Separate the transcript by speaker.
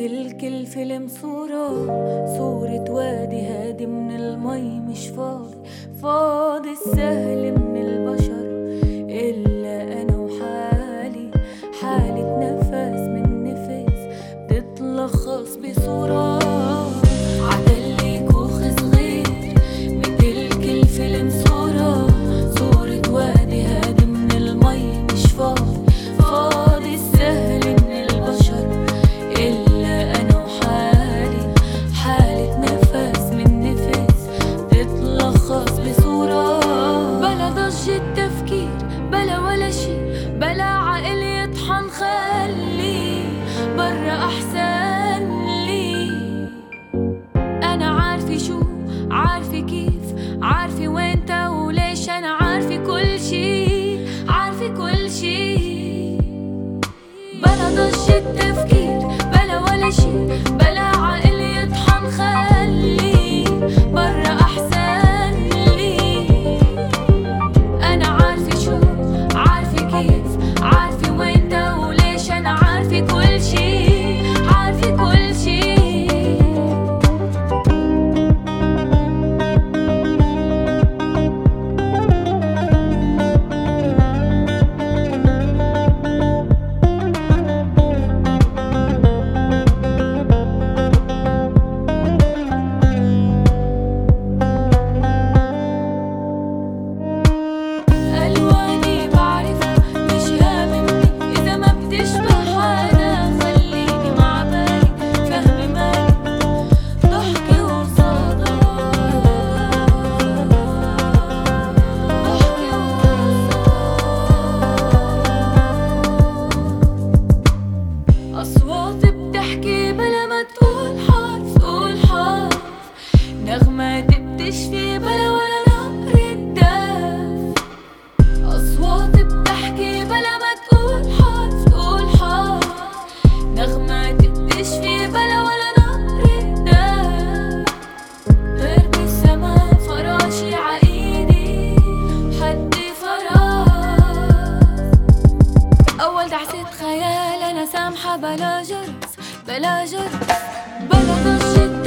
Speaker 1: مثل كل فيلم صورة وادي هادي من المي، مش فاضي السهل من البشر إلا أنا وحالي، حالة نفس من نفس بتتلخص بصورة عدلي كوخ صغير. مثل كل فيلم صورة وادي هادي من المي، مش فاضي السهل من البشر إلا أنا وحالي، حالة نفس من نفس بتتلخص بصورة. بلا ضجة تفكير بلا ولا شي، بلا عقل يطحن، خلي برا أحسن لي. أنا عارفة شو، عارفة كيف، عارفة وين تا وليش، أنا عارفة كل شي، عارفة كل شي. بلا ضجة تفكير بلا ولا شي، بلا عقل يطحن، خلي برا أحسن لي. أنا عارفة شو، عارفة كيف، عارفة وين تا وليش، أنا عارفة كل شي، عارفة كل شي. أصوات بتحكي بلا ما تقول حرف، نغمات بتشفي بلا ولا نهر الدف. أصوات بتحكي بلا ما تقول حرف، نغمات بتشفي بلا ولا نهر الدف. طير بالسما فراشي عايدي حدي فراس، أول دعسة خيال أنا سامحة، بلا جرس بلا ضجة